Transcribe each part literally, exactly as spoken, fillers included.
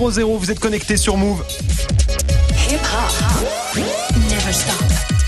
zéro zéro, vous êtes connectés sur Move. Hip hop, never stop.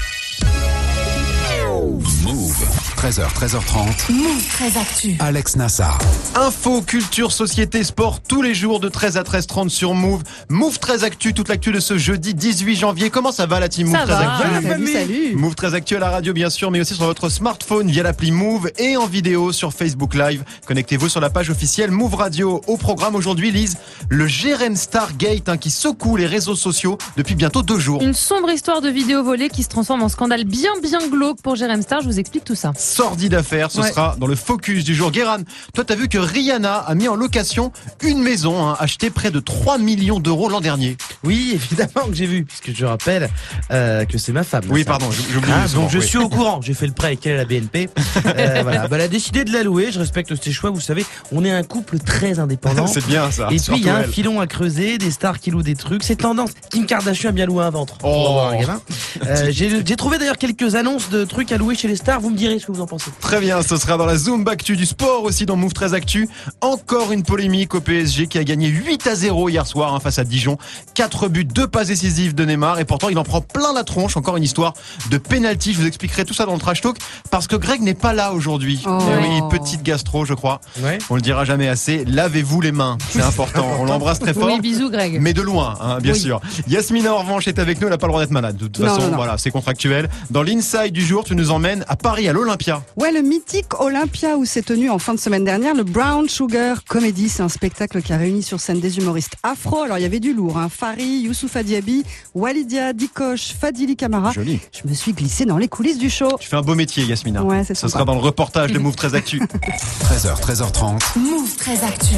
Move, treize heures, treize heures trente. Move très actu. Alex Nassar. Info, culture, société, sport, tous les jours de treize à treize trente sur Move. Move treize Actu, toute l'actu de ce jeudi dix-huit janvier. Comment ça va la team Move Ça treize va, Actu? salut, salut. Move treize Actu à la radio bien sûr, mais aussi sur votre smartphone via l'appli Move et en vidéo sur Facebook Live. Connectez-vous sur la page officielle Move Radio. Au programme aujourd'hui, Lise, le Jérém Stargate hein, qui secoue les réseaux sociaux depuis bientôt deux jours. Une sombre histoire de vidéos volées qui se transforme en scandale bien bien glauque pour Jérém Star. Je vous explique tout ça. Sordide affaire, ce Ouais. sera dans le focus du jour. Guéran, toi t'as vu que Rihanna a mis en location une maison hein, achetée près de trois millions d'euros l'an dernier. Oui, évidemment que j'ai vu, puisque je rappelle euh, que c'est ma femme. Oui, ça. pardon, j'oublie. Ah, souvent, donc je oui. suis au courant, j'ai fait le prêt avec elle à la B N P. Euh, voilà. Bah, elle a décidé de la louer, je respecte ses choix, vous savez, on est un couple très indépendant. C'est bien ça. Et puis surtout il y a un elle. filon à creuser, des stars qui louent des trucs, c'est tendance. Kim Kardashian a bien loué un ventre. Oh. Pour avoir un gamin. Euh, j'ai, j'ai trouvé d'ailleurs quelques annonces de trucs à louer chez les stars, vous me direz ce que vous en pensez. Très bien, ce sera dans la Zoom Actu du sport aussi dans Move treize Actu. Encore une polémique au P S G qui a gagné huit à zéro hier soir hein, face à Dijon. quatre buts, deux passes décisives de Neymar et pourtant il en prend plein la tronche. Encore une histoire de penalty. Je vous expliquerai tout ça dans le trash talk parce que Greg n'est pas là aujourd'hui. Oh. Eh oui, petite gastro je crois. Ouais. On le dira jamais assez. Lavez-vous les mains, c'est important. On l'embrasse très fort. Oui, bisous Greg. Mais de loin, hein, bien Oui. sûr. Yasmina en revanche est avec nous, elle n'a pas le droit d'être malade. De toute Non, façon, non, non. voilà, c'est contractuel. Dans l'Inside du jour, tu nous emmènes à Paris, à l'Olympia. Ouais, le mythique Olympia où s'est tenu en fin de semaine dernière le Brown Sugar Comedy. C'est un spectacle qui a réuni sur scène des humoristes afro. Alors il y avait du lourd, hein. Fari, Youssoufa Diaby, Walidia, Dikosh, Fadili Camara. Joli. Je me suis glissée dans les coulisses du show. Tu fais un beau métier, Yasmina. Ouais, c'est Ce sympa. sera dans le reportage de Move treize Actu. treize heures, treize heures trente. Move très actu.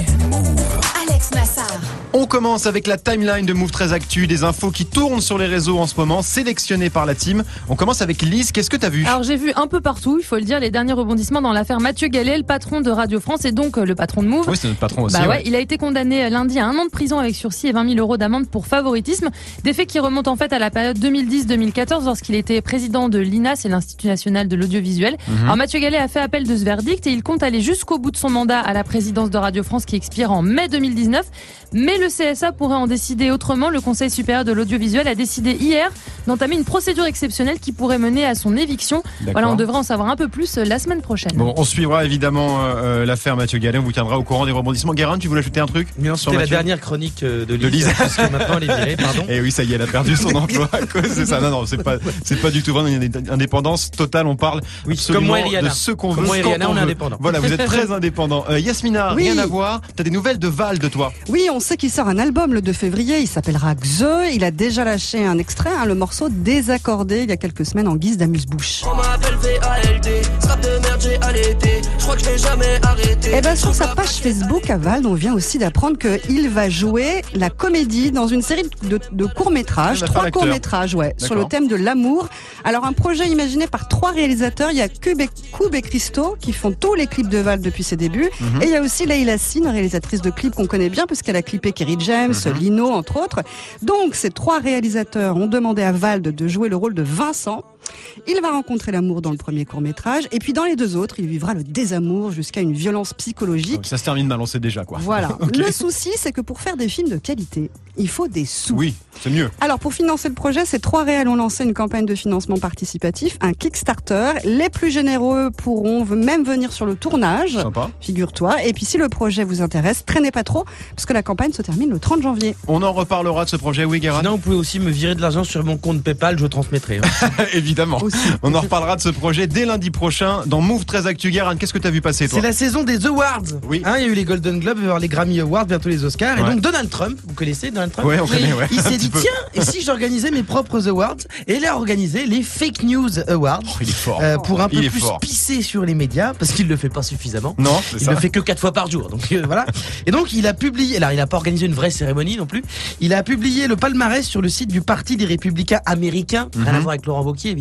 Alex Nassar. On commence avec la timeline de Move treize Actu, des infos qui tournent sur les réseaux en ce moment, sélectionnées par la team. On commence avec Lise, qu'est-ce que t'as vu? Alors j'ai vu un peu partout, il faut le dire, les derniers rebondissements dans l'affaire Mathieu Gallet, le patron de Radio France et donc euh, le patron de Move. Oui, c'est notre patron aussi. Bah ouais, ouais. il a été condamné lundi à un an de prison avec sursis et vingt mille euros d'amende pour favoritisme. Des faits qui remontent en fait à la période deux mille dix deux mille quatorze lorsqu'il était président de l'I N A, c'est l'Institut National de l'Audiovisuel. Mhm. Alors Mathieu Gallet a fait appel de ce verdict et il compte aller jusqu'au bout de son mandat à la présidence de Radio France qui expire en mai deux mille dix-neuf. Mais le C S A pourrait en décider autrement. Le Conseil supérieur de l'audiovisuel a décidé hier d'entamer une procédure exceptionnelle qui pourrait mener à son éviction. D'accord. Voilà, on devrait en savoir un peu plus la semaine prochaine. Bon, on suivra évidemment euh, l'affaire Mathieu Gallet, on vous tiendra au courant des rebondissements. Guérin, tu voulais ajouter un truc? Mais non, Sur c'était la Mathieu dernière chronique euh, de Lise, De Lise. parce que maintenant elle est virée, pardon. Eh oui, ça y est, elle a perdu son emploi à cause de ça. Non, non, c'est pas, c'est pas du tout vrai. On a une indépendance totale. On parle Oui, absolument comme moi et Rihanna. de ce qu'on Comme veut. moi et quand Rihanna, on est veut. indépendants. Voilà, vous êtes très indépendant. Euh, Yasmina, Oui. rien à voir. T'as des nouvelles de Val de toi? Oui, on sait qu'il sort un album le deux février. Il s'appellera Xe. Il a déjà lâché un extrait, hein, le morceau Désaccordé, il y a quelques semaines en guise d'amuse-bouche. On m'appelle V A L D, strap de merde j'ai allaité, je crois que je vais jamais arrêter. Et ben sur sa page Facebook à Val, on vient aussi d'apprendre qu'il va jouer la comédie dans une série de, de courts-métrages, Il va faire trois l'acteur. courts-métrages, ouais, sur le D'accord. thème de l'amour. Alors un projet imaginé par trois réalisateurs, il y a Cube et, Koub et Christo qui font tous les clips de Val depuis ses débuts, Mhm. et il y a aussi Leila Sine, réalisatrice de clips qu'on connaît bien puisqu'elle a clippé Kerry James, Mhm. Lino entre autres. Donc ces trois réalisateurs ont demandé à Val de, de jouer le rôle de Vincent. Il va rencontrer l'amour dans le premier court-métrage et puis dans les deux autres, il vivra le désamour jusqu'à une violence psychologique. Ça se termine mal, on sait déjà quoi. Voilà. Ok. Le souci, c'est que pour faire des films de qualité, il faut des sous. Oui, c'est mieux. Alors, pour financer le projet, ces trois réals ont lancé une campagne de financement participatif, un Kickstarter. Les plus généreux pourront v- même venir sur le tournage, Sympa. figure-toi. Et puis, si le projet vous intéresse, traînez pas trop, parce que la campagne se termine le trente janvier. On en reparlera de ce projet, oui, Guérin. Sinon, vous pouvez aussi me virer de l'argent sur mon compte PayPal, je transmettrai. hein. Évidemment. Aussi. On en reparlera de ce projet dès lundi prochain dans Move treize Actu. Guérin, qu'est-ce que t'as vu passer, toi? C'est la saison des Awards. Oui. Hein, il y a eu les Golden Globes, il va y avoir les Grammy Awards, bientôt les Oscars. Ouais. Et donc Donald Trump, vous connaissez Donald Trump? Ouais, on connaît, ouais. Il Un s'est petit dit, peu. tiens, et si j'organisais mes propres awards? Et il a organisé les Fake News Awards. Oh, il est fort. euh, pour un peu Il est plus fort. pisser sur les médias, parce qu'il le fait pas suffisamment. Non, c'est Il ça. le fait que quatre fois par jour, donc euh, voilà. Et donc il a publié, alors il n'a pas organisé une vraie cérémonie non plus. Il a publié le palmarès sur le site du Parti des Républicains américains, rien Mhm. à voir avec Laurent Wauquiez évidemment.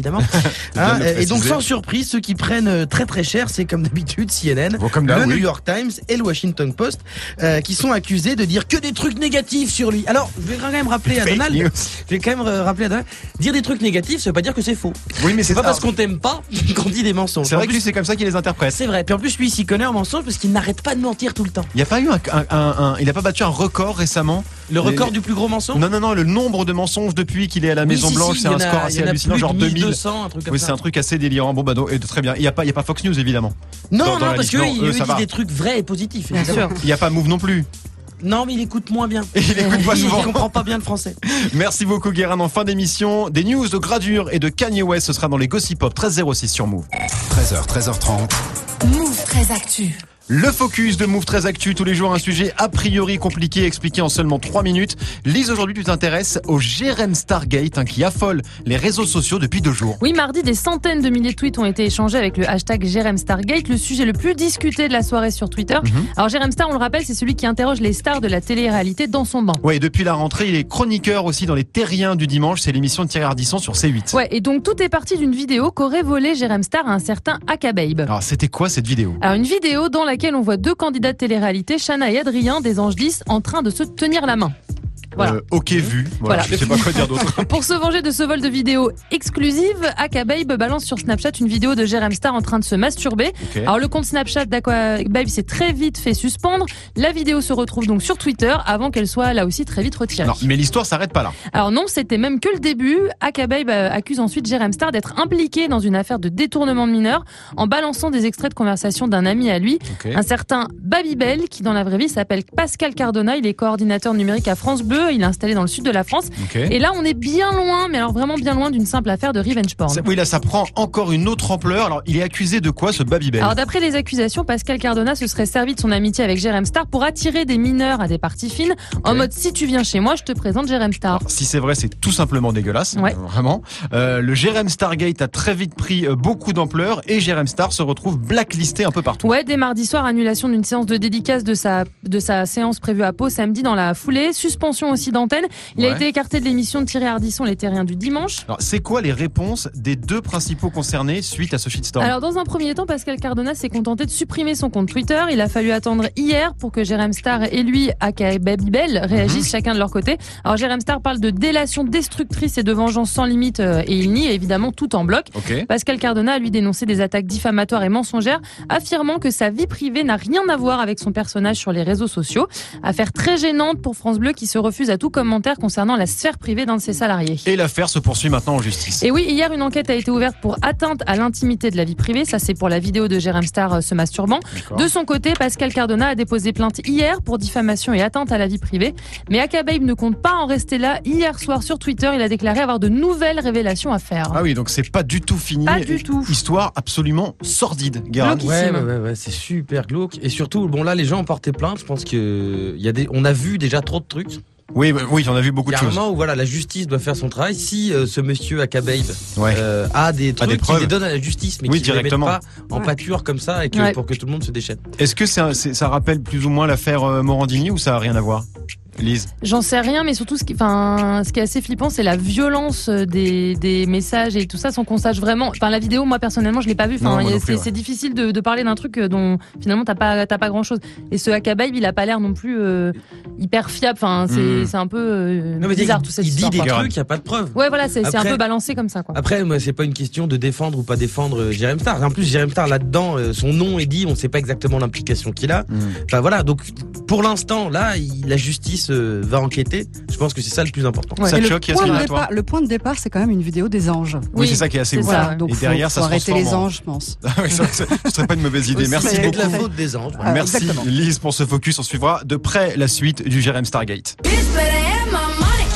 évidemment. Hein, et donc sans surprise, ceux qui prennent très très cher, c'est comme d'habitude C N N, bon, comme là, le oui. New York Times et le Washington Post, euh, qui sont accusés de dire que des trucs négatifs sur lui. Alors, je vais quand même rappeler à Fake Donald, news. je vais quand même rappeler à Donald, dire des trucs négatifs, ça veut pas dire que c'est faux. Oui, mais C'est c'est pas ça. parce qu'on t'aime pas qu'on dit des mensonges. C'est En vrai que plus, lui, c'est comme ça qu'il les interprète. c'est vrai. Puis en plus, lui, il s'y connaît en mensonge parce qu'il n'arrête pas de mentir tout le temps. Il n'y a pas eu un, un, un- un- il a pas battu un record récemment. Le record Les- du plus gros mensonge. Non, non, non, le nombre de mensonges depuis qu'il est à la Oui, Maison si, Blanche, si, c'est il y un en a- score il y assez en a hallucinant, plus genre de deux mille. mille deux cents, un truc comme Oui, ça. c'est un truc assez délirant. Bon, bah, non, et de- très bien. Il n'y a pas, il y a pas Fox News évidemment. Non, dans- non, dans la parce liste. que Non, il eux, eux, ça dit va. des trucs vrais et positifs. Bien évidemment. sûr. Il n'y a pas Move non plus. Non, mais il écoute moins bien. Et il écoute pas Il souvent. comprend pas bien le français. Merci beaucoup, Guérin. En fin d'émission, des news de Gradure et de Kanye West. Ce sera dans les Gossip Pop treize zéro six sur Move. treize heures, treize heures trente. Move très actu. Le focus de Move très Actu, tous les jours un sujet a priori compliqué expliqué en seulement trois minutes. Lise, aujourd'hui tu t'intéresses au Jérém Stargate hein, qui affole les réseaux sociaux depuis deux jours. Oui, mardi, des centaines de milliers de tweets ont été échangés avec le hashtag Jérém Stargate, le sujet le plus discuté de la soirée sur Twitter. Mhm. Alors Jérém Star, on le rappelle, c'est celui qui interroge les stars de la télé-réalité dans son banc. Ouais, et depuis la rentrée, il est chroniqueur aussi dans les Terriens du dimanche, c'est l'émission de Thierry Ardisson sur C huit. Ouais, et donc tout est parti d'une vidéo qu'aurait volé Jérém Star à un certain Akababe. Alors c'était quoi cette vidéo? Alors une vidéo dans laquelle on voit deux candidats de télé-réalité, Chana et Adrien des Anges dix, en train de se tenir la main. Voilà. Euh, ok vu, voilà, Voilà. je sais pas quoi dire d'autre. Pour se venger de ce vol de vidéo exclusive, Akababe balance sur Snapchat une vidéo de Jérém Star en train de se masturber. Ok. Alors le compte Snapchat d'Akababe s'est très vite fait suspendre. La vidéo se retrouve donc sur Twitter avant qu'elle soit là aussi très vite retirée. Non, mais l'histoire s'arrête pas là. Alors non, c'était même que le début. Akababe euh, accuse ensuite Jérém Star d'être impliqué dans une affaire de détournement de mineurs en balançant des extraits de conversation d'un ami à lui, Ok. un certain Babybel, qui dans la vraie vie s'appelle Pascal Cardona. Il est coordinateur numérique à France Bleu. Il est installé dans le sud de la France. Ok. Et là, on est bien loin, mais alors vraiment bien loin d'une simple affaire de revenge porn. Ça- oui, là ça prend encore une autre ampleur. Alors il est accusé de quoi ce Babybel? Alors d'après les accusations, Pascal Cardona se serait servi de son amitié avec Jérém Star pour attirer des mineurs à des parties fines, en mode si tu viens chez moi, je te présente Jérém Star. Si c'est vrai, c'est tout simplement dégueulasse, Ouais. euh, vraiment. Euh, le Jérém Stargate a très vite pris euh, beaucoup d'ampleur et Jérém Star se retrouve blacklisté un peu partout. Ouais, dès mardi soir, annulation d'une séance de dédicace de sa, de sa séance prévue à Pau samedi dans la foulée, suspension aussi d'antenne. Il a Ouais. été écarté de l'émission de Thierry Ardisson, Les Terriens du dimanche. Alors, c'est quoi les réponses des deux principaux concernés suite à ce shitstorm? Alors dans un premier temps, Pascal Cardona s'est contenté de supprimer son compte Twitter. Il a fallu attendre hier pour que Jérém Star et lui, aka Babybel, réagissent chacun de leur côté. Alors Jérém Star parle de délation destructrice et de vengeance sans limite euh, et il nie évidemment tout en bloc. Ok. Pascal Cardona a lui dénoncé des attaques diffamatoires et mensongères, affirmant que sa vie privée n'a rien à voir avec son personnage sur les réseaux sociaux. Affaire très gênante pour France Bleu qui se refuse à tout commentaire concernant la sphère privée d'un de ses salariés. Et l'affaire se poursuit maintenant en justice. Et oui, hier, une enquête a été ouverte pour atteinte à l'intimité de la vie privée. Ça, c'est pour la vidéo de Jérém Star euh, se masturbant. D'accord. De son côté, Pascal Cardona a déposé plainte hier pour diffamation et atteinte à la vie privée. Mais Akababe ne compte pas en rester là. Hier soir, sur Twitter, il a déclaré avoir de nouvelles révélations à faire. Ah oui, donc c'est pas du tout fini. Pas du tout. Histoire absolument sordide, Guérin. Glauque. Ouais, Glauquissime. ouais, ouais, ouais, c'est super glauque. Et surtout, bon là, les gens ont porté plainte. Je pense que il y a des, on a vu déjà trop de trucs. Oui, bah, oui, j'en ai vu beaucoup Il y de a un choses. moment où voilà, la justice doit faire son travail. Si euh, ce monsieur Akababe Ouais. euh, a des trucs des qui preuves. les donne à la justice, mais Oui, qui ne les mettent directement. pas en Ouais. pâture comme ça et que, Ouais. pour que tout le monde se déchaîne. Est-ce que c'est un- c'est- ça rappelle plus ou moins l'affaire euh, Morandini ou ça a rien à voir, Lise? J'en sais rien, mais surtout, ce qui, enfin, ce qui est assez flippant, c'est la violence des, des messages et tout ça, sans qu'on sache vraiment. Enfin, la vidéo, moi personnellement, je l'ai pas vue. Non, Enfin, moi il y a- non plus, c'est ouais. c'est difficile de, de parler d'un truc dont finalement t'as pas, t'as pas grand chose. Et ce Akababe, il a pas l'air non plus euh, hyper fiable. Enfin, c'est, Mm. c'est un peu euh, Non, mais bizarre il, tout cette il dit histoire. des quoi. quoi. trucs, il n'y a pas de preuves. Ouais, voilà, c'est c'est un Après- peu balancé comme ça, quoi. Après, moi, c'est pas une question de défendre ou pas défendre euh, Jérém Star. En plus, Jérém Star, là-dedans, euh, son nom est dit, on sait pas exactement l'implication qu'il a. Enfin voilà, donc pour l'instant, là, il- la justice euh, va enquêter. Je pense que c'est ça le plus important. Ouais. Ça Et te le, choque, point Yasmine, de à toi? départ, le point de départ, c'est quand même une vidéo des anges. Oui, Oui, c'est ça qui est assez c'est ouf. ça. Voilà, donc Et faut, derrière, faut ça se arrêter transforme les en- anges, je pense. Ah oui, ça, ça- ce serait pas une mauvaise idée. Aussi, Merci c'est beaucoup. de la faute des anges. Ah, Merci exactement. Lise pour ce focus. On suivra de près la suite du Jérém Stargate. Bitch better have my money.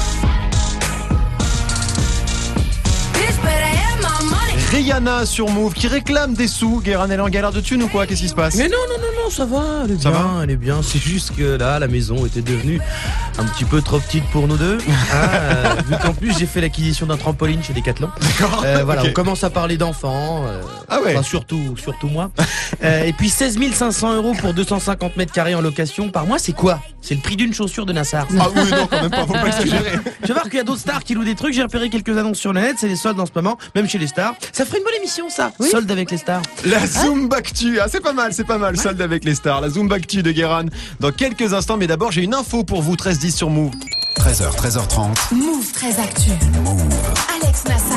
Bitch better have my money. Rihanna sur Move qui réclame des sous. Guérin, elle est en galère de thunes ou quoi? Qu'est-ce qui se passe? Mais non, non, non, non, ça va, elle est Ça bien, va elle est bien. C'est juste que là, la maison était devenue un petit peu trop petite pour nous deux. Hein, euh, vu qu'en plus, j'ai fait l'acquisition d'un trampoline chez Decathlon. D'accord. Euh, voilà, Ok. on commence à parler d'enfants. euh, Ah ouais. Enfin, surtout, surtout moi. Euh, et puis seize mille cinq cents euros pour deux cent cinquante mètres carrés en location par mois, c'est quoi? C'est le prix d'une chaussure de Nassar. Ah oui, non, quand même pas, faut pas exagérer. Tu vas voir qu'il y a d'autres stars qui louent des trucs. J'ai repéré quelques annonces sur le net. C'est les soldes en ce moment, même chez les stars. Ça ferait une bonne émission, ça. Oui. Soldes avec les stars. La Zoombactu, ah c'est pas mal, c'est pas mal, solde avec les stars. La Zoombactu de Guéran dans quelques instants, mais d'abord j'ai une info pour vous, treize dix sur Move. treize heures, treize heures trente. Move très actu. Alex Nassar.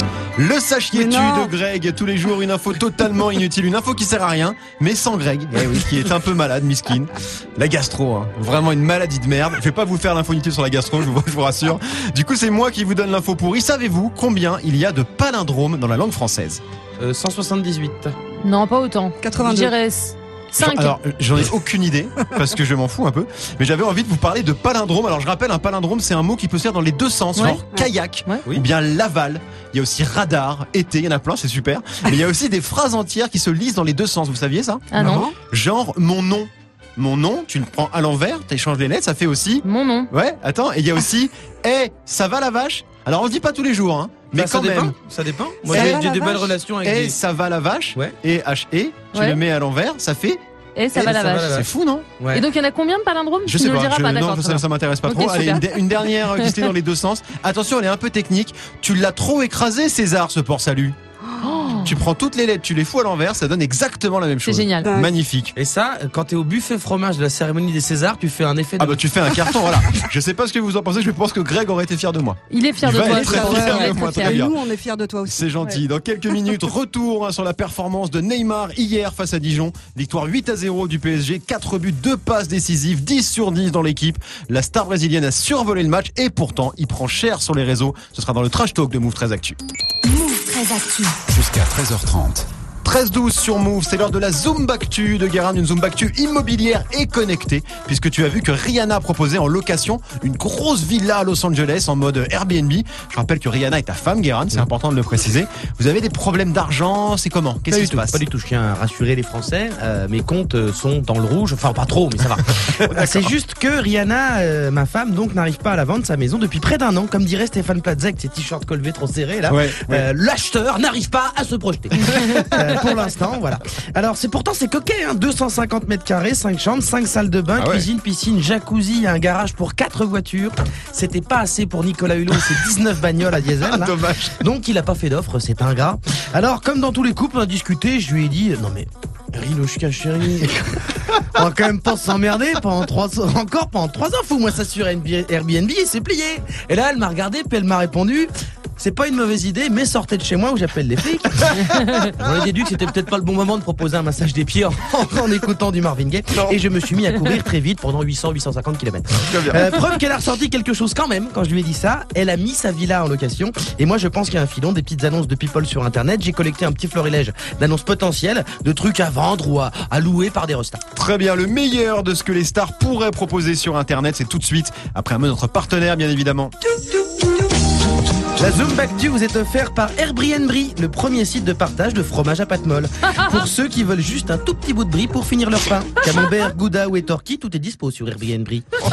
Le sachiez-tu Mais non. de Greg, tous les jours une info totalement inutile, une info qui sert à rien, mais sans Greg, eh oui, qui est un peu malade, miskin. La gastro, hein. Vraiment une maladie de merde. Je vais pas vous faire l'info inutile sur la gastro, je vous, je vous rassure. Du coup, c'est moi qui vous donne l'info pourrie. Savez-vous combien il y a de palindromes dans la langue française? Euh, cent soixante-dix-huit. Non, pas autant. quatre-vingt-deux. Je dirais cinq. Alors, j'en ai aucune idée, parce que je m'en fous un peu, mais j'avais envie de vous parler de palindrome. Alors, je rappelle, un palindrome, c'est un mot qui peut se faire dans les deux sens, Ouais. genre kayak, Ouais. ou bien l'aval. Il y a aussi radar, été, il y en a plein, c'est super. Mais il y a aussi des phrases entières qui se lisent dans les deux sens, vous saviez ça? Ah non. Genre, mon nom. Mon nom, tu le prends à l'envers, tu échanges les lettres, ça fait aussi... Mon nom. Ouais, attends, et il y a aussi, eh, ça va la vache? Alors, on le dit pas tous les jours, hein, mais Bah, ça quand dépend. même. Ça dépend. Moi, Ça j'ai va, j'ai la des belles vache relations avec Eh, des. ça va la vache? Ouais. Et H E, tu Ouais. le mets à l'envers, ça fait... Et ça Eh, va la ça va vache. la vache. C'est fou, non? Ouais. Et donc il y en a combien de palindromes? Je Tu sais ne le pas, diras je- pas, non, d'accord. je très sais, bien. ça m'intéresse pas Ok, trop. Allez, super. une, de- une dernière euh, qui se lit dans les deux sens. Attention, elle est un peu technique. Tu l'as trop écrasé, César, ce port salut. Oh, Tu prends toutes les lettres, tu les fous à l'envers, ça donne exactement la même c'est chose. génial. Dingue. Magnifique. Et ça, quand t'es au buffet fromage de la cérémonie des Césars, tu fais un effet de. Ah bah tu fais un carton, voilà. Je sais pas ce que vous en pensez, je pense que Greg aurait été fier de moi. Il est fier Il de va toi. être je très pense. fier Il va de être moi, très très Et fier. bien. nous, on est fiers de toi aussi. C'est gentil. Dans quelques minutes, retour hein, sur la performance de Neymar hier face à Dijon. Victoire huit à zéro du P S G, quatre buts, deux passes décisives, dix sur dix dans l'équipe. La star brésilienne a survolé le match et pourtant, il prend cher sur les réseaux. Ce sera dans le trash talk de Move treize Actu. Move très actu. Jusqu'à treize heures trente. treize douze sur Move, c'est l'heure de la Zoombactu de Guérin, une Zoombactu immobilière et connectée, puisque tu as vu que Rihanna a proposé en location une grosse villa à Los Angeles en mode Airbnb. Je rappelle que Rihanna est ta femme, Guérin, c'est important de le préciser. Vous avez des problèmes d'argent, c'est comment? Qu'est-ce Pas qui du se tout, passe? pas du tout. Je tiens à rassurer les Français. Euh, mes comptes euh, sont dans le rouge. Enfin, pas trop, mais ça va. Euh, C'est juste que Rihanna, euh, ma femme, donc n'arrive pas à la vendre sa maison depuis près d'un an. Comme dirait Stéphane Plaza avec ses t-shirts colvés trop serrés là. Ouais, ouais. Euh, L'acheteur n'arrive pas à se projeter. Euh, pour l'instant, voilà. Alors, c'est pourtant c'est coquet. Hein, deux cent cinquante mètres carrés, cinq chambres, cinq salles de bain, Ah ouais. cuisine, piscine, jacuzzi, un garage pour quatre voitures. C'était pas assez pour Nicolas Hulot et ses dix-neuf bagnoles à diesel. Ah, Là. dommage. Donc il a pas fait d'offre, c'est ingrat. Alors comme dans tous les couples, on a discuté, je lui ai dit non mais Rilouchka chérie, on va quand même pas s'emmerder pendant trois encore pendant trois ans, fous-moi ça sur Airbnb et c'est plié. Et là elle m'a regardé puis elle m'a répondu c'est pas une mauvaise idée, mais sortez de chez moi où j'appelle les flics. J'en ai déduit que c'était peut-être pas le bon moment de proposer un massage des pieds en, en écoutant du Marvin Gaye. Non. Et je me suis mis à courir très vite pendant huit cents à huit cent cinquante kilomètres. Très bien. Euh, preuve qu'elle a ressorti quelque chose quand même quand je lui ai dit ça. Elle a mis sa villa en location. Et moi, je pense qu'il y a un filon, des petites annonces de people sur Internet. J'ai collecté un petit florilège d'annonces potentielles, de trucs à vendre ou à, à louer par des restas. Très bien, le meilleur de ce que les stars pourraient proposer sur Internet, c'est tout de suite, après un mot de notre partenaire, bien évidemment. La Zoombactu vous est offerte par Airbnb, le premier site de partage de fromage à pâte molle. Pour ceux qui veulent juste un tout petit bout de brie pour finir leur pain. Camembert, gouda ou étorki, tout est dispo sur Airbnb.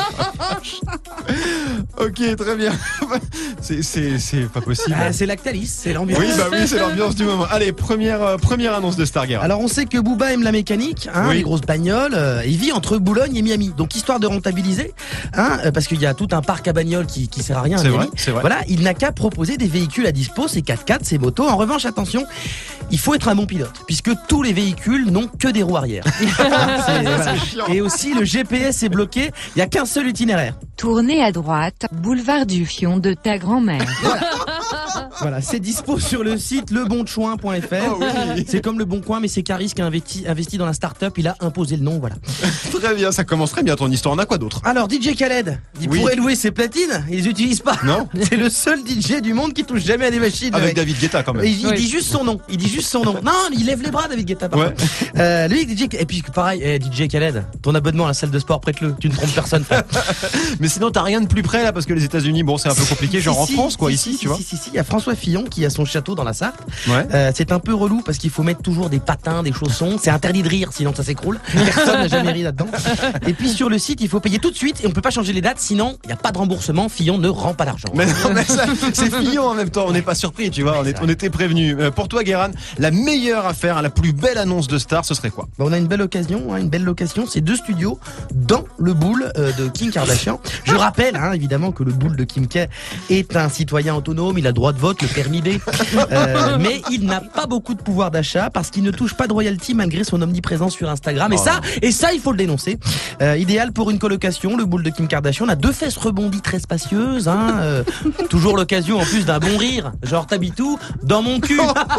Ok, très bien. C'est, c'est, c'est pas possible. Ah, c'est Lactalis, c'est l'ambiance. Oui, bah oui, c'est l'ambiance du moment. Allez, première, euh, première annonce de Star Guerra. Alors on sait que Booba aime la mécanique, hein, Oui. les grosses bagnoles. Euh, il vit entre Boulogne et Miami. Donc histoire de rentabiliser, hein, euh, parce qu'il y a tout un parc à bagnoles qui, qui sert à rien à C'est Miami. vrai, c'est vrai. Voilà, il n'a qu'à proposer des véhicules à dispo, ses quatre-quatre, ses motos. En revanche, attention, il faut être un bon pilote, puisque tous les véhicules n'ont que des roues arrière. C'est- voilà. chiant. Et aussi le G P S est bloqué, il n'y a qu'un seul itinéraire. Tournez à droite, boulevard du Fion de ta grand-mère. Voilà, c'est dispo sur le site lebonchoin point f r. Oh oui. C'est comme le Bon Coin, mais c'est Caris qui a investi, investi dans la start-up, il a imposé le nom, voilà. Très bien, ça commence très bien ton histoire. On a quoi d'autre? Alors, D J Khaled, il Oui. pourrait louer ses platines, il les utilise pas. Non. C'est le seul D J du monde qui touche jamais à des machines. le Avec mec. David Guetta quand même. Et il, il Oui. dit juste son nom, il dit juste son nom. Non, il lève les bras, David Guetta. par Ouais. contre. Euh, lui, D J, et puis pareil, eh, D J Khaled, ton abonnement à la salle de sport, prête-le. Tu ne trompes personne. frère. Mais sinon, t'as rien de plus près là, parce que les États-Unis, bon, c'est un peu compliqué, genre Si, en si, France, quoi, si, ici, si, tu vois. Si, si, si, il y a France François Fillon qui a son château dans la Sarthe. Ouais. Euh, c'est un peu relou parce qu'il faut mettre toujours des patins, des chaussons. C'est interdit de rire, sinon ça s'écroule. Personne n'a jamais ri là-dedans. Et puis sur le site, il faut payer tout de suite et on peut pas changer les dates, sinon il n'y a pas de remboursement. Fillon ne rend pas d'argent. Mais non, mais ça, c'est Fillon en même temps, on n'est pas surpris, tu vois, on, est, on était prévenus. Euh, pour toi, Guérin, la meilleure affaire, la plus belle annonce de Star, ce serait quoi? Bah, on a une belle occasion, hein, une belle location. C'est deux studios dans le boule euh, de Kim Kardashian. Je rappelle, hein, évidemment, que le boule de Kim K est un citoyen autonome. Il a le droit de vote, le permis B. Euh, mais il n'a pas beaucoup de pouvoir d'achat parce qu'il ne touche pas de royalty malgré son omniprésence sur Instagram. Et Oh. ça, et ça, il faut le dénoncer. Euh, idéal pour une colocation, le boule de Kim Kardashian. On a deux fesses rebondies très spacieuses. Hein, euh, toujours l'occasion en plus d'un bon rire. Genre, t'habites où? Dans mon cul.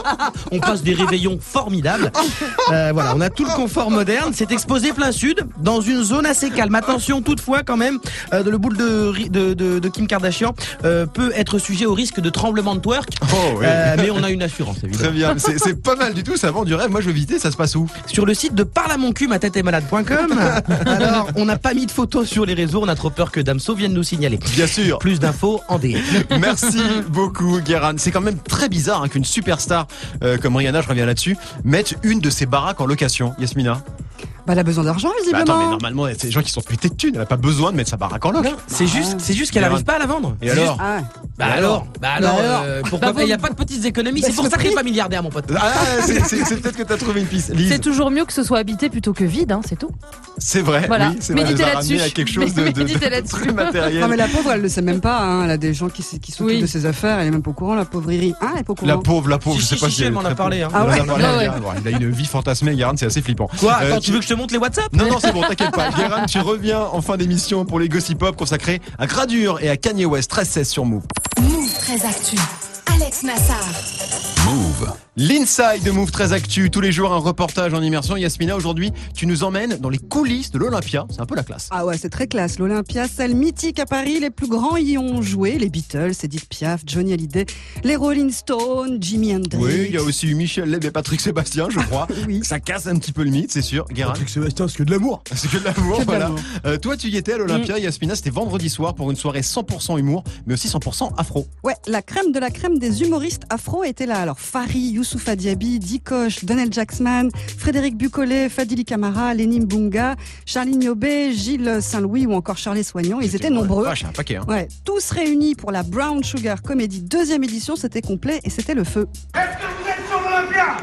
On passe des réveillons formidables. Euh, voilà, on a tout le confort moderne. C'est exposé plein sud, dans une zone assez calme. Attention toutefois quand même, euh, le boule de, de, de, de Kim Kardashian euh, peut être sujet au risque de tremblement de twerk. Oh, oui. Euh, mais on a une assurance évidemment. Très bien, c'est, c'est pas mal du tout, ça vend du rêve. Moi je veux visiter, ça se passe où? Sur le site de parle à mon cul ma tête est malade point com. Alors, on n'a pas mis de photos sur les réseaux, on a trop peur que Damso vienne nous signaler. Bien sûr. Plus d'infos en D M. Merci beaucoup, Guérin. C'est quand même très bizarre hein, qu'une superstar euh, comme Rihanna, je reviens là-dessus, mette une de ses baraques en location. Yasmina? Bah, elle a besoin d'argent, Bah visiblement. attends, mais normalement, c'est des gens qui sont pétés de thunes. Elle n'a pas besoin de mettre sa baraque en loc. C'est juste, c'est juste qu'elle Guérin. n'arrive pas à la vendre. Et C'est alors? Ah, ouais. Bah Et alors, alors bah alors, Bah alors euh, pourquoi Bah pas? Il n'y a vous- pas de petites économies. Bah C'est pour c'est ça qu'il n'est pris. pas milliardaire, mon pote. Ah, c'est, c'est, c'est peut-être que t'as trouvé une piste. Lise, C'est toujours mieux que ce soit habité plutôt que vide, hein, c'est tout. c'est vrai. Voilà. Oui, c'est vrai. Méditez Elle nous a là-dessus. ramené à quelque chose de, de, de, Méditez de là-dessus. très matériel. Non, mais la pauvre, elle le sait même pas. Hein. Elle a des gens qui, s- qui s'occupent Oui. de ses affaires. Elle est même pas au courant, la pauvre Riri. Hein, elle est pas au courant. La pauvre, la pauvre, Si, je sais si, pas si, si elle est m'en a très parlé, pauvre. hein. Ah Elle ouais. en a parlé à Ah ouais. Guérin. Bon, il a une vie fantasmée, Guérin, c'est assez flippant. Quoi? Euh, Attends, tu- tu veux que je te montre les WhatsApp? Non, non, c'est bon, t'inquiète pas. Guérin, tu reviens en fin d'émission pour les Gossip Pop consacrés à Gradure et à Kanye West, treize seize sur Move. Move très actu. Alex Nassar. Move. L'Inside de Move très Actu, tous les jours un reportage en immersion. Yasmina, aujourd'hui, tu nous emmènes dans les coulisses de l'Olympia. C'est un peu la classe. Ah ouais, c'est très classe. L'Olympia, salle mythique à Paris. Les plus grands y ont joué. Les Beatles, Edith Piaf, Johnny Hallyday, les Rolling Stones, Jimi Hendrix. Oui, il y a aussi eu Michel Leb et Patrick Sébastien, je crois. Oui. Ça casse un petit peu le mythe, c'est sûr. Guérin. Patrick Sébastien, c'est que de l'amour. C'est que de l'amour, Que de voilà. l'amour. Euh, toi, tu y étais à l'Olympia, Yasmina, c'était vendredi soir pour une soirée cent pour cent humour, mais aussi cent pour cent afro. Ouais, la crème de la crème des humoristes afro était là. Alors, Fari, Youssoufa Diaby, Dikosh, Donald Jacksman, Frédéric Bucollet, Fadili Camara, Lenny Mbunga, Charline Niobé, Gilles Saint-Louis ou encore Charles Soignon. Ils étaient nombreux. Vache, un paquet, hein. Ouais, tous réunis pour la Brown Sugar Comedy deuxième édition. C'était complet et c'était le feu. Est-ce que vous êtes sur l'Olympia?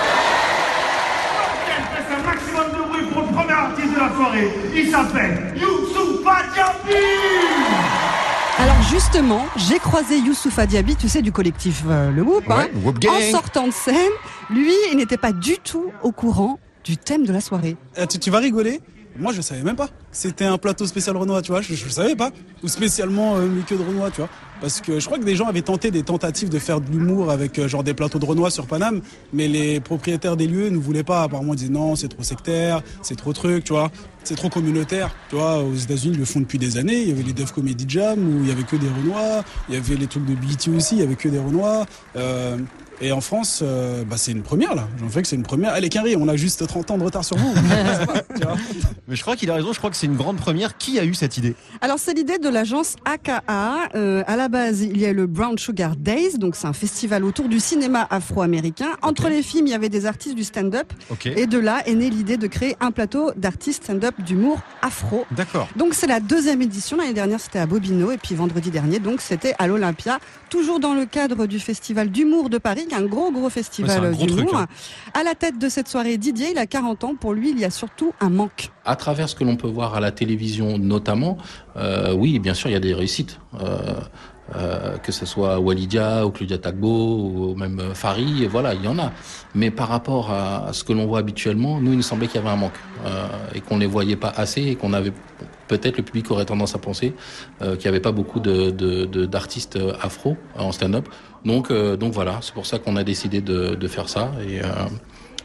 Faites un maximum de bruit pour le premier artiste de la soirée. Il s'appelle Youssoufa Diaby. Alors justement, j'ai croisé Youssoufa Diaby, tu sais, du collectif euh, Le Whoop, hein. Ouais, Whoop Gang. En sortant de scène. Lui, il n'était pas du tout au courant du thème de la soirée. Euh, tu, tu vas rigoler. Moi, je savais même pas. C'était un plateau spécial Renoir, tu vois. Je, je savais pas. Ou spécialement euh, Mickey de Renoir, tu vois. Parce que je crois que des gens avaient tenté des tentatives de faire de l'humour avec euh, genre des plateaux de Renoir sur Paname, mais les propriétaires des lieux ne voulaient pas. Apparemment, ils disaient non, c'est trop sectaire, c'est trop truc, tu vois. C'est trop communautaire, tu vois. Aux États-Unis, ils le font depuis des années. Il y avait les Def Comedy Jam où il y avait que des Renoirs. Il y avait les trucs de B E T aussi, il y avait que des Renoirs. Euh, Et en France, euh, bah, c'est une première là. J'en fais que c'est une première. Allez, Quinry, on a juste trente ans de retard sur vous. Ça va, tu vois. Mais je crois qu'il a raison, je crois que c'est une grande première. Qui a eu cette idée? Alors c'est l'idée de l'agence A K A. Euh, à la base, il y a le Brown Sugar Days, donc c'est un festival autour du cinéma afro-américain. Entre Ok. les films, il y avait des artistes du stand-up. Ok. Et de là est née l'idée de créer un plateau d'artistes stand-up d'humour afro. D'accord. Donc c'est la deuxième édition. L'année dernière c'était à Bobino et puis vendredi dernier donc c'était à l'Olympia, toujours dans le cadre du festival d'humour de Paris, qui est un gros gros Ouais, festival c'est un gros d'humour. truc, hein. À la tête de cette soirée, Didier, il a quarante ans. Pour lui, il y a surtout un manque. À travers ce que l'on peut voir à la télévision notamment, euh, oui, bien sûr, il y a des réussites. Euh, euh, que ce soit Walidia ou Claudia Tagbo ou même euh, Fari, et voilà, il y en a. Mais par rapport à ce que l'on voit habituellement, nous, il nous semblait qu'il y avait un manque euh, et qu'on les voyait pas assez et qu'on avait peut-être le public aurait tendance à penser euh, qu'il n'y avait pas beaucoup de, de, de, d'artistes afro en stand-up. Donc, euh, donc voilà, c'est pour ça qu'on a décidé de, de faire ça et, euh,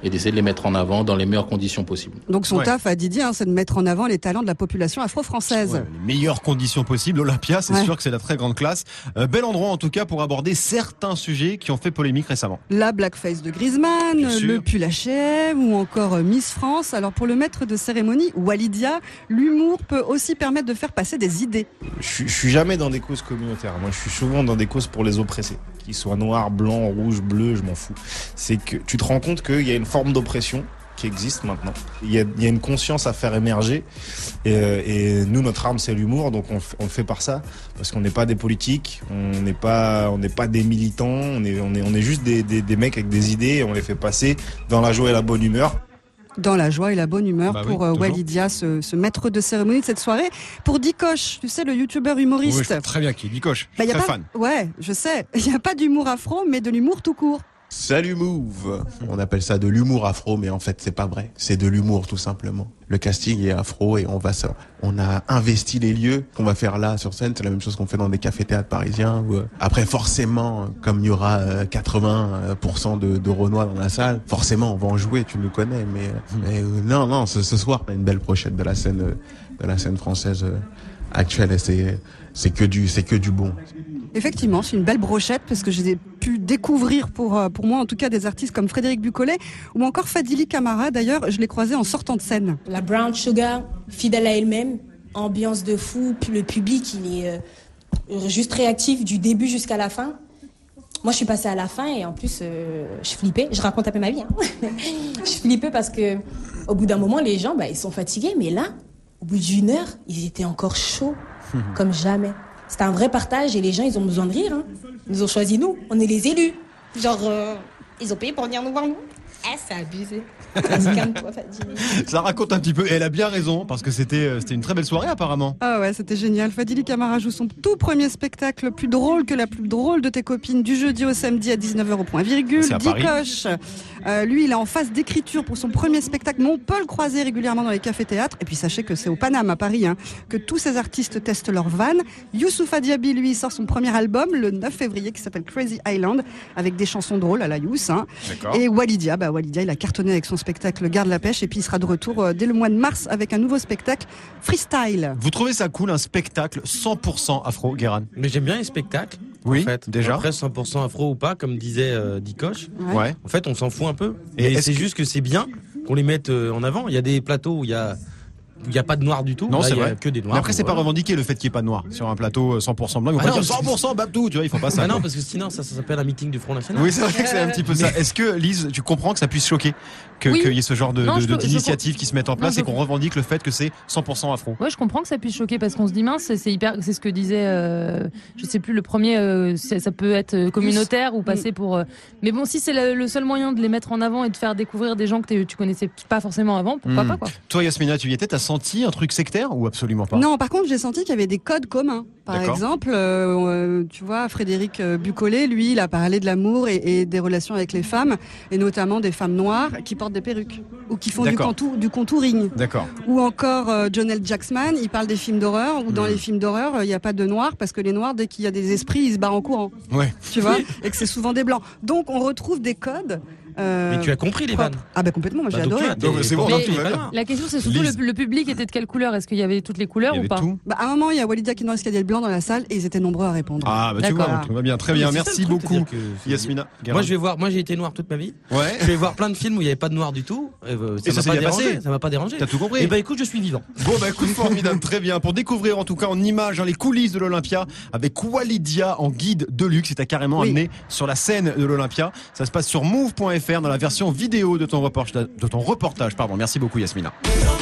et d'essayer de les mettre en avant dans les meilleures conditions possibles. Donc son Ouais. taf à Didier, hein, c'est de mettre en avant les talents de la population afro-française. Ouais, les meilleures conditions possibles. L'Olympia, c'est Ouais. sûr que c'est la très grande classe. Euh, bel endroit en tout cas pour aborder certains sujets qui ont fait polémique récemment. La blackface de Griezmann, Bien sûr. le pull H et M ou encore euh, Miss France. Alors pour le maître de cérémonie, Walidia, l'humour peut aussi permettre de faire passer des idées. Je, suis- je suis jamais dans des causes communautaires. Moi, je suis souvent dans des causes pour les oppressés. Qu'ils soient noirs, blancs, rouges, bleus, je m'en fous. C'est que tu te rends compte qu'il y a une forme d'oppression qui existe maintenant. Il y a, il y a une conscience à faire émerger. Et, euh, et nous, notre arme, c'est l'humour. Donc on, f- on le fait par ça. Parce qu'on n'est pas des politiques, on n'est pas, on n'est pas des militants. On est, on est, on est juste des, des, des mecs avec des idées et on les fait passer dans la joie et la bonne humeur. Dans la joie et la bonne humeur Bah oui, pour euh, toujours. Walidia, ce, ce maître de cérémonie de cette soirée. Pour Dikosh, tu sais, le youtubeur Oui, humoriste. je sais très bien qui dit coche. Bah, Je y suis a très pas... fan. Ouais, je sais. Il n'y a pas d'humour afro, mais de l'humour tout court. Salut Move. On appelle ça de l'humour afro, mais en fait c'est pas vrai. C'est de l'humour tout simplement. Le casting est afro et on va ça. On a investi les lieux qu'on va faire là sur scène. C'est la même chose qu'on fait dans des cafés-théâtres parisiens. Où, euh, après forcément, comme il y aura euh, quatre-vingts pour cent de, de Renois dans la salle, forcément on va en jouer. Tu nous connais, mais, euh, mais euh, non non. Ce, ce soir, on a une belle brochette de la scène, euh, de la scène française euh, actuelle et c'est c'est que du c'est que du bon. Effectivement, c'est une belle brochette parce que j'ai pu découvrir pour, euh, pour moi en tout cas des artistes comme Frédéric Bucollet ou encore Fadili Camara. D'ailleurs, je l'ai croisé en sortant de scène. La Brown Sugar, fidèle à elle-même, ambiance de fou, puis le public il est euh, juste réactif du début jusqu'à la fin. Moi je suis passée à la fin et en plus euh, je flippais, je raconte un peu ma vie. Hein. Je flippais parce que au bout d'un moment les gens bah, ils sont fatigués, mais là au bout d'une heure ils étaient encore chauds comme jamais. C'était un vrai partage et les gens, ils ont besoin de rire. Hein. Ils nous ont choisi nous, on est les élus. Genre, euh, ils ont payé pour venir nous voir nous. Eh, c'est abusé. Vas-y, calme-toi, Fadili. Ça raconte un petit peu. Et elle a bien raison parce que c'était euh, c'était une très belle soirée apparemment. Ah ouais, c'était génial. Fadili Camara joue son tout premier spectacle, plus drôle que la plus drôle de tes copines, du jeudi au samedi à dix-neuf heures au point virgule. C'est à Paris. Dikosh, euh, lui, il est en phase d'écriture pour son premier spectacle, mais on peut le croiser régulièrement dans les cafés-théâtres. Et puis sachez que c'est au Paname à Paris hein, que tous ces artistes testent leur vanne. Youssoufa Diaby, lui, sort son premier album le neuf février qui s'appelle Crazy Island avec des chansons drôles à la Youss. Hein. D'accord. Et Walidia, bah Walidia, il a cartonné avec son spectacle Garde la pêche et puis il sera de retour euh, dès le mois de mars avec un nouveau spectacle Freestyle. Vous trouvez ça cool un spectacle cent pour cent afro, Guérin? Mais j'aime bien les spectacles. Oui, en fait. déjà. Après cent pour cent afro ou pas, comme disait euh, Dikosh. Ouais. Ouais. En fait, on s'en fout un peu. Et Et est-ce c'est que- juste que c'est bien qu'on les mette euh, en avant. Il y a des plateaux où il y a où il y a pas de noirs du tout. Non, Là, c'est il y a vrai. que des noirs. Mais après, c'est pas Voilà. revendiqué le fait qu'il n'y ait pas de noir sur un plateau euh, cent pour cent blanc. Ils vont Ah pas non, dire parce que- cent pour cent Babtou, tu vois, ils font pas ça. Ah non, quoi. parce que sinon, ça, ça s'appelle un meeting du Front National. Oui, c'est vrai que c'est un petit peu ça. Est-ce que, Lise, tu comprends que ça puisse choquer que- Oui. qu'il y ait ce genre de, Non, de- je de- peux- je d'initiatives qui se mettent en place Non, je et qu'on revendique le fait que c'est cent pour cent afro? Ouais, je comprends que ça puisse choquer parce qu'on se dit mince, c'est c'est hyper, c'est ce que disait, euh, je sais plus le premier, euh, c'est- ça peut être euh, communautaire ou passer pour. euh, mais bon, si c'est le, le seul moyen de les mettre en avant et de faire découvrir des gens que t'es- tu connaissais pas forcément avant, pourquoi Hmm. pas quoi. Toi, Yasmina, tu y étais, t'as senti un truc sectaire ou absolument pas? Non, par contre, j'ai senti qu'il y avait des codes communs. Par D'accord. exemple, euh, euh, tu vois, Frédéric euh, Bucollet, lui, il a parlé de l'amour et, et des relations avec les femmes, et notamment des femmes noires qui portent des perruques ou qui font du, D'accord. contour, du contouring. D'accord. Ou encore euh, John L. Jackman, il parle des films d'horreur, où dans Hmm. les films d'horreur, euh, il n'y a pas de noirs, parce que les noirs, dès qu'il y a des esprits, ils se barrent en courant. Ouais. Tu vois, et que c'est souvent des blancs. Donc on retrouve des codes. euh, Mais tu as compris les propres. vannes. Ah bah complètement, moi Bah, j'ai donc, adoré. tu vois, Donc, c'est bon, Mais- donc, tout mais va pas bien. grave. La question c'est surtout Lise. le, le public était de quelle couleur? Est-ce qu'il y avait toutes les couleurs Il y ou avait pas? tout. Bah, à un moment, il y a Walidia qui est dans l'escalier blanc dans la salle, et ils étaient nombreux à répondre. Ah, bah tu vois, D'accord. donc tout va bien. Très Oui, bien. c'est ça, Merci le truc, beaucoup, c'est-à-dire que- Yasmina. Moi, je vais voir. Moi, j'ai été noir toute ma vie. Ouais. Je vais voir plein de films où il n'y avait pas de noir du tout. Et, euh, Et ça m'a s'est pas bien dérangé. passé. Ça m'a pas dérangé. T'as tout compris. Et bah écoute, je suis vivant. Bon, bah écoute, formidable, très bien. Pour découvrir en tout cas en images hein, les coulisses de l'Olympia avec Walidia en guide de luxe, c'est à carrément Oui. amené sur la scène de l'Olympia. Ça se passe sur move point f r dans la version vidéo de ton reportage. De ton reportage pardon. Merci beaucoup Yasmina.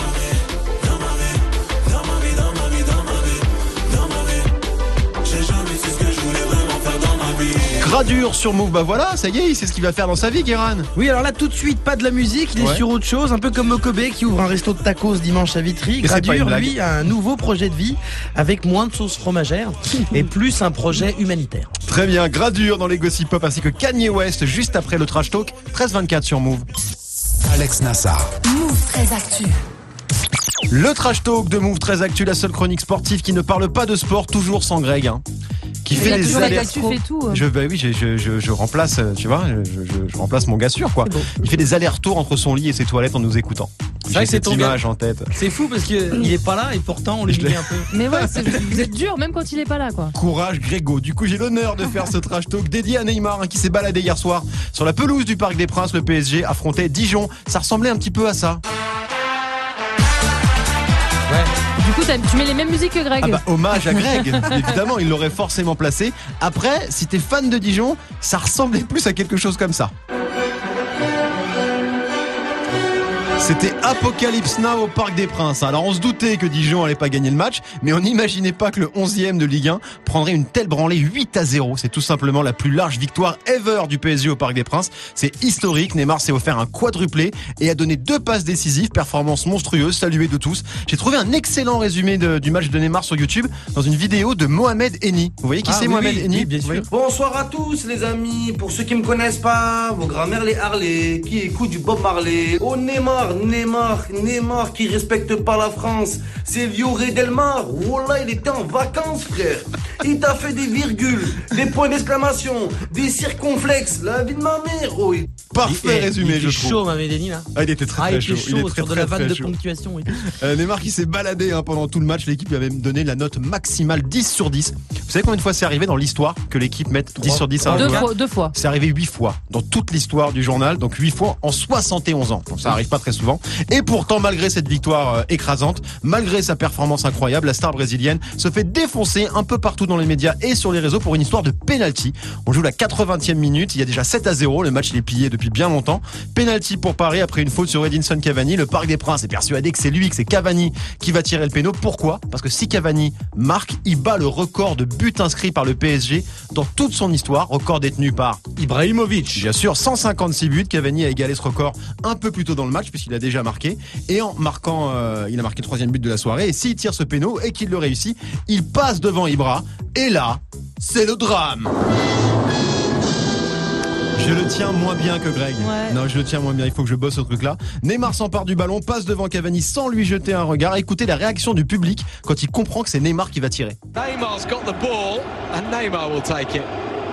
Gradure sur Move, bah voilà, ça y est, c'est ce qu'il va faire dans sa vie, Guérin. Oui, alors là, tout de suite, pas de la musique. Il est Ouais. sur autre chose, un peu comme Mokobe qui ouvre un resto de tacos dimanche à Vitry. Mais c'est pas une Gradure, blague. lui, a un nouveau projet de vie avec moins de sauce fromagère et plus un projet humanitaire. Très bien, Gradure dans les Gossip Pop ainsi que Kanye West juste après le Trash Talk, treize vingt-quatre sur Move. Alex Nassar. Move très actu. Le Trash Talk de Move très Actu, la seule chronique sportive qui ne parle pas de sport, toujours sans Greg. Hein. qui Il fait a des toujours la allers-retours. tu fais tout. Je, bah oui, je, je, je, je remplace, euh, tu vois, je, je, je remplace mon gars sûr, quoi. Il fait des allers-retours entre son lit et ses toilettes en nous écoutant. C'est vrai J'ai que c'est cette ton image gars. en tête. C'est fou parce qu'il est pas là et pourtant on le met un peu. Mais ouais, c'est- vous êtes dur même quand il est pas là, quoi. Courage Grégo. Du coup, j'ai l'honneur de faire ce trash talk dédié à Neymar hein, qui s'est baladé hier soir sur la pelouse du Parc des Princes. Le P S G affrontait Dijon. Ça ressemblait un petit peu à ça. Du coup, t'as- tu mets les mêmes musiques que Greg. Ah bah, hommage à Greg. Évidemment, il l'aurait forcément placé. Après, si t'es fan de Dijon, ça ressemblait plus à quelque chose comme ça. C'était Apocalypse Now au Parc des Princes. Alors on se doutait que Dijon allait pas gagner le match, mais on n'imaginait pas que le onzième de Ligue un prendrait une telle branlée huit à zéro. C'est tout simplement la plus large victoire ever du P S G au Parc des Princes. C'est historique. Neymar s'est offert un quadruplé et a donné deux passes décisives, performance monstrueuse, saluée de tous. J'ai trouvé un excellent résumé de- du match de Neymar sur YouTube dans une vidéo de Mohamed Eni. Vous voyez qui Ah c'est oui, Mohamed oui, Eni oui, bien sûr. Oui. Bonsoir à tous les amis, pour ceux qui me connaissent pas, vos grands-mères les Harley, qui écoutent du Bob Marley. Oh Neymar, Neymar, Neymar qui respecte pas la France, c'est Vioré Delmar, voilà il était en vacances frère. Il t'a fait des virgules, des points d'exclamation, des circonflexes, la vie de ma mère, oh. Parfait Il- résumé, il je était trouve. chaud, Mohamed Eni, là. Ah, il était très Ah, très il était chaud. chaud Il est très, sur de très, la vanne très de chaud. ponctuation et tout. Euh, Neymar qui s'est baladé hein, pendant tout le match, l'équipe lui avait donné la note maximale dix sur dix. Vous savez combien de fois c'est arrivé dans l'histoire que l'équipe mette dix sur dix à un Deux joueur fois, deux fois. C'est arrivé huit fois dans toute l'histoire du journal, donc huit fois en soixante et onze ans. Donc ça arrive pas très souvent. Et pourtant, malgré cette victoire euh, écrasante, malgré sa performance incroyable, la star brésilienne se fait défoncer un peu partout dans les médias et sur les réseaux pour une histoire de penalty. On joue la quatre-vingtième minute, il y a déjà sept à zéro, le match il est plié depuis bien longtemps. Penalty pour Paris après une faute sur Edinson Cavani. Le Parc des Princes est persuadé que c'est lui, que c'est Cavani qui va tirer le péno. Pourquoi ? Parce que si Cavani marque, il bat le record de buts inscrits par le P S G dans toute son histoire, record détenu par Ibrahimovic. Bien sûr, cent cinquante-six buts. Cavani a égalé ce record un peu plus tôt dans le match puisqu'il a déjà marqué. Et en marquant, euh, il a marqué le troisième but de la soirée. Et s'il tire ce péno et qu'il le réussit, il passe devant Ibra. Et là, c'est le drame. Je le tiens moins bien que Greg. Ouais. Non, je le tiens moins bien. Il faut que je bosse ce truc-là. Neymar s'empare du ballon, passe devant Cavani sans lui jeter un regard. Écoutez la réaction du public quand il comprend que c'est Neymar qui va tirer. Neymar's got the ball and Neymar will take it.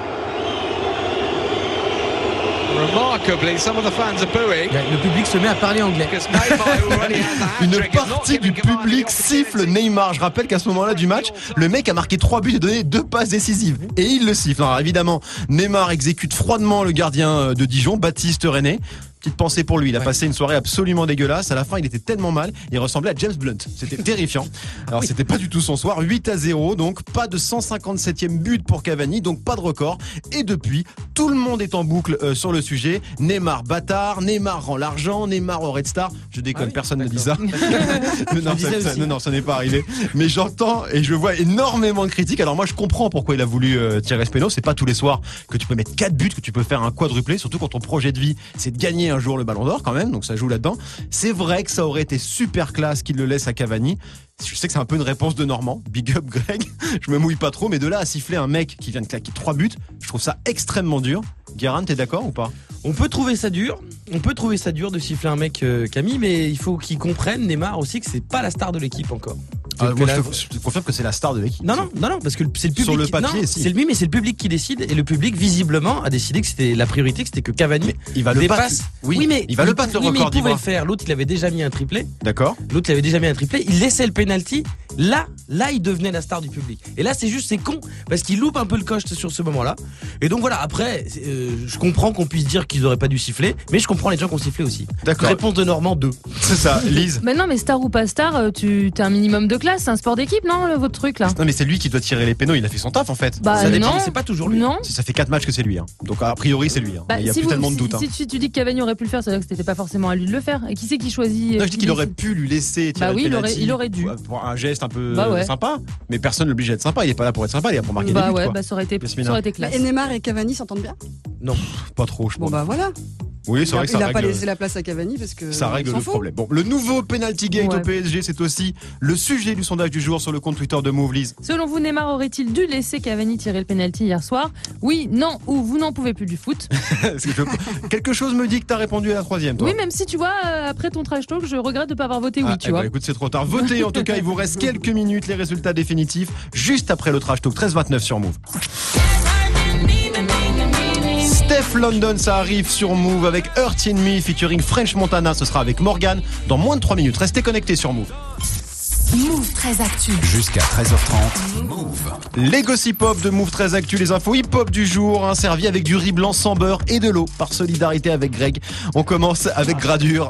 Remarkably, some of the fans are booing. Le public se met à parler anglais. Because Neymar, who already has the hat Une trick, is not partie du giving Cavani public the siffle Neymar. Je rappelle qu'à ce moment-là du match, le mec a marqué trois buts et donné deux passes décisives. Et il le siffle. Alors évidemment, Neymar exécute froidement le gardien de Dijon, Baptiste René. Petite pensée pour lui, il a passé une soirée absolument dégueulasse. À la fin, il était tellement mal, il ressemblait à James Blunt. C'était terrifiant. Alors, c'était pas du tout son soir. huit à zéro, donc pas de cent cinquante-septième but pour Cavani, donc pas de record. Et depuis, tout le monde est en boucle euh, sur le sujet. Neymar bâtard, Neymar rend l'argent, Neymar au Red Star. Je déconne, Ah oui, personne ne dit ça. non, non, disais ça, ça- aussi. non, non, ça n'est pas arrivé. Mais j'entends et je vois énormément de critiques. Alors moi, je comprends pourquoi il a voulu euh, tirer ce péno. C'est pas tous les soirs que tu peux mettre quatre buts, que tu peux faire un quadruplé, surtout quand ton projet de vie, c'est de gagner un jour le Ballon d'Or quand même. Donc ça joue là-dedans. C'est vrai que ça aurait été super classe qu'il le laisse à Cavani. Je sais que c'est un peu une réponse de Normand. Big up Greg. Je me mouille pas trop, mais de là à siffler un mec qui vient de claquer trois buts, je trouve ça extrêmement dur. Guérin, t'es d'accord ou pas? On peut trouver ça dur, on peut trouver ça dur de siffler un mec euh, Camille, mais il faut qu'il comprenne, Neymar aussi, que c'est pas la star de l'équipe encore. Ah, Que moi, la- je, te, je te confirme que c'est la star de l'équipe. Non, non, non, non, parce que c'est le public. Sur le qui- papier, non, si. c'est le mais c'est le public qui décide, et le public visiblement a décidé que c'était la priorité, que c'était que Cavani il va le dépasse. battre. Oui, mais il va le battre, le oui, mais record il pouvait d'Ibra. le faire. L'autre, il avait déjà mis un triplé. D'accord. L'autre, il avait déjà mis un triplé. Il laissait le penalty. Là, là, il devenait la star du public. Et là, c'est juste, c'est con, parce qu'il loupe un peu le coche sur ce moment-là. Et donc voilà. Après, euh, je comprends qu'on puisse dire qu'ils auraient pas dû siffler, mais je comprends les gens qui ont sifflé aussi. D'accord. Réponse de Normand deux. C'est ça, Lise. Mais non, mais star ou pas star, euh, tu as un minimum de classe, c'est un sport d'équipe, non, le- votre truc là? Non mais c'est lui qui doit tirer les pénaux, il a fait son taf en fait. Bah Ça dépend. non, c'est pas toujours lui. Non. Si ça fait quatre matchs que c'est lui. Hein. Donc a priori c'est lui. Hein. Bah, il y a si plus vous- tellement de si- doutes. Hein. Si, tu- tu dis que Cavani aurait pu le faire, ça veut dire que c'était pas forcément à lui de le faire. Et qui c'est qui choisit Non, euh, je dis qui qu'il aurait décide pu lui laisser tirer Bah oui, le il aurait- penalty il aurait dû. pour- pour un geste un peu Bah ouais. sympa. Mais personne ne l'oblige à être sympa. Il est pas là pour être sympa, il est là pour marquer Bah des buts. ouais, quoi. bah ça aurait été, Yasmina. ça aurait été classe. Et Neymar et Cavani s'entendent bien? Non, pas trop, je Bon pense. bah voilà. Oui, c'est vrai que ça Il n'a règle, pas laissé la place à Cavani parce que. ça règle il s'en le fout. problème. Bon, le nouveau penalty gate Ouais. au P S G, c'est aussi le sujet du sondage du jour sur le compte Twitter de Move, Lise. Selon vous, Neymar aurait-il dû laisser Cavani tirer le penalty hier soir? Oui, non, ou vous n'en pouvez plus du foot? Est-ce que je- Quelque chose me dit que t'as répondu à la troisième, toi. Oui, même si tu vois, euh, après ton trash talk, je regrette de ne pas avoir voté oui, Ah, tu eh vois. ben, écoute, c'est trop tard. Votez, en tout cas, il vous reste quelques minutes, les résultats définitifs, juste après le trash talk treize vingt-neuf sur Move. Steph London, ça arrive sur Move avec Hurt in Me featuring French Montana. Ce sera avec Morgan dans moins de trois minutes. Restez connectés sur Move. Move très Actu. Jusqu'à treize heures trente, Move. Les gossip hop de Move très Actu, les infos hip hop du jour, hein, servis avec du riz blanc sans beurre et de l'eau par solidarité avec Greg. On commence avec Gradure.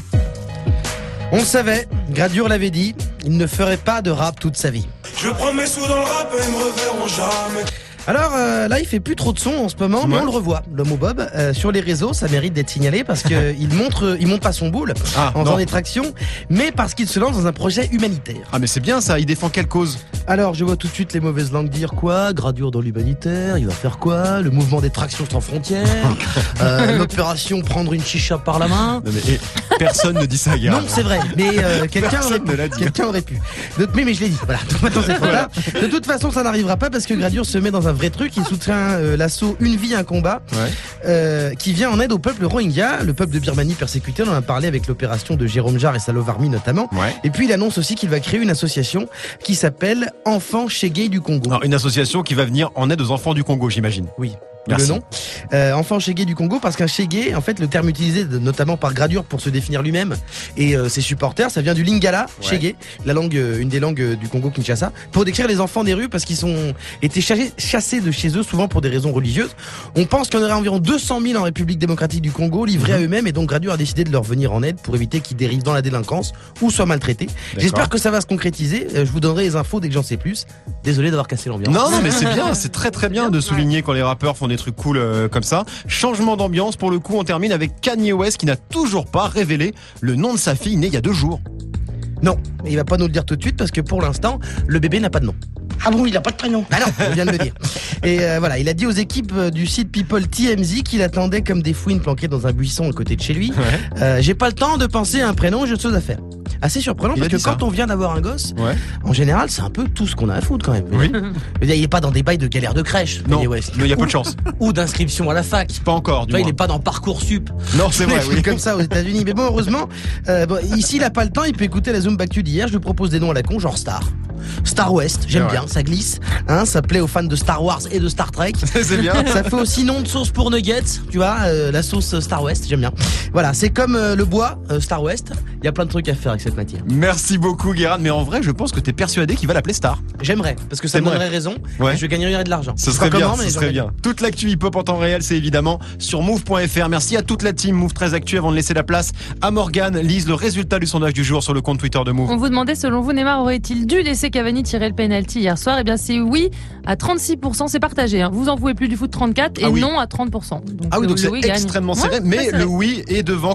On le savait, Gradure l'avait dit, il ne ferait pas de rap toute sa vie. Je prends mes sous dans le rap et ils me reverront jamais. Alors euh, là, il fait plus trop de son en ce moment, mais Ouais. on le revoit, l'homme au bob, euh, sur les réseaux. Ça mérite d'être signalé parce que il montre, il monte pas son boule Ah, en non. faisant des tractions, mais parce qu'il se lance dans un projet humanitaire. Ah mais c'est bien ça, il défend quelle cause? Alors, je vois tout de suite les mauvaises langues dire quoi? Gradure dans l'humanitaire, il va faire quoi? Le mouvement des tractions sans frontières, euh, l'opération prendre une chicha par la main. Non, mais, eh, personne ne dit ça, gars. Non, c'est vrai, mais euh, quelqu'un aurait, Personne ne l'a dit. quelqu'un aurait pu. De- mais, mais je l'ai dit, voilà. Donc maintenant, c'est trop tard. De toute façon, ça n'arrivera pas parce que Gradure se met dans un vrai truc. Il soutient euh, l'assaut Une vie, un combat, Ouais. euh, qui vient en aide au peuple Rohingya, le peuple de Birmanie persécuté. On en a parlé avec l'opération de Jérôme Jarre et Salov Army notamment. Ouais. Et puis, il annonce aussi qu'il va créer une association qui s'appelle Enfants Chegué du Congo. Alors, une association qui va venir en aide aux enfants du Congo, j'imagine. Oui. Merci. Le nom. Euh, enfant Chegué du Congo, parce qu'un Chegué, en fait, le terme utilisé de- notamment par Gradure pour se définir lui-même et euh, ses supporters, ça vient du Lingala, Ouais. Chegué, la langue, euh, une des langues euh, du Congo Kinshasa, pour décrire les enfants des rues parce qu'ils sont été chassés, chassés de chez eux, souvent pour des raisons religieuses. On pense qu'il y en aurait environ deux cent mille en République démocratique du Congo, livrés à eux-mêmes, et donc Gradure a décidé de leur venir en aide pour éviter qu'ils dérivent dans la délinquance ou soient maltraités. J'espère que ça va se concrétiser. Euh, je vous donnerai les infos dès que j'en sais plus. Désolé d'avoir cassé l'ambiance. Non, non, mais c'est bien, c'est très très bien de souligner quand les rappeurs font des trucs cool euh, comme ça. Changement d'ambiance, pour le coup, on termine avec Kanye West qui n'a toujours pas révélé le nom de sa fille née il y a deux jours. Non, mais il va pas nous le dire tout de suite parce que pour l'instant, le bébé n'a pas de nom. Ah bon, il a pas de prénom. Ah non, on vient de le dire. Et euh, voilà, il a dit aux équipes euh, du site People T M Z qu'il attendait comme des fouines planquées dans un buisson à côté de chez lui. Ouais. Euh, J'ai pas le temps de penser à un prénom, j'ai de choses à faire. Assez surprenant Il a parce que dit ça. quand on vient d'avoir un gosse, Ouais. en général, c'est un peu tout ce qu'on a à foutre quand même. Oui. Je veux dire, il est pas dans des bails de galère de crèche, Non, Kanye West. mais il y a peu de Ou- chance. Ou d'inscription à la fac. Pas encore, Tu du vois, il moins. est pas dans Parcoursup. Non, c'est vrai, Des oui. trucs comme ça aux États-Unis. Mais bon, heureusement, euh, bon, ici, il a pas le temps. Il peut écouter la Zoom Actu d'hier. Je lui propose des noms à la con, genre Star. Star West, j'aime Ouais. bien, ça glisse. Hein, ça plaît aux fans de Star Wars et de Star Trek. C'est bien. Ça fait aussi nom de sauce pour nuggets, tu vois, euh, la sauce Star West, j'aime bien. Voilà, c'est comme euh, le bois, euh, Star West. Il y a plein de trucs à faire avec cette matière. Merci beaucoup, Guérard. Mais en vrai, je pense que t'es persuadé qu'il va l'appeler Star. J'aimerais, parce que ça me T'aimerais. donnerait raison. Ouais. Et je gagnerais de l'argent. Ce Je sais serait pas bien, comment, mais ce serait j'aurais bien. Toute l'actu hip-hop en temps réel, c'est évidemment sur move point f r. Merci à toute la team Move très Actu. Avant de laisser la place à Morgane, lise le résultat du sondage du jour sur le compte Twitter de Move. On vous demandait, selon vous, Neymar aurait-il dû laisser Cavani tirer le penalty hier soir? Eh bien, c'est oui à trente-six pour cent, c'est partagé. Hein. Vous en pouvez plus du foot trente-quatre et Ah oui. non à trente pour cent. Donc, Ah oui, le- donc le c'est oui gagne. extrêmement Ouais, serré, très mais serré. le oui est devant